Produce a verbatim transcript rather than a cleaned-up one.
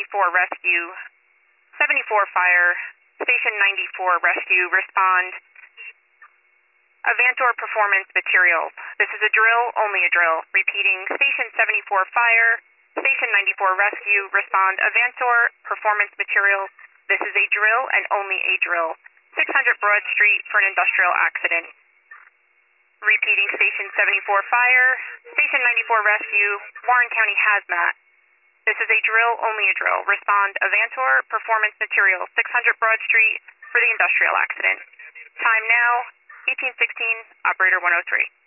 ninety-four Rescue, seventy-four Fire, Station ninety-four Rescue, respond. Avantor Performance Materials. This is a drill, only a drill. Repeating, Station seventy-four Fire, Station ninety-four Rescue, respond. Avantor Performance Materials. This is a drill and only a drill. six hundred Broad Street for an industrial accident. Repeating, Station seventy-four Fire, Station ninety-four Rescue, Warren County Hazmat. This is a drill, only a drill. Respond. Avantor Performance Materials, six hundred Broad Street for the industrial accident. Time now, eighteen sixteen, operator one oh three.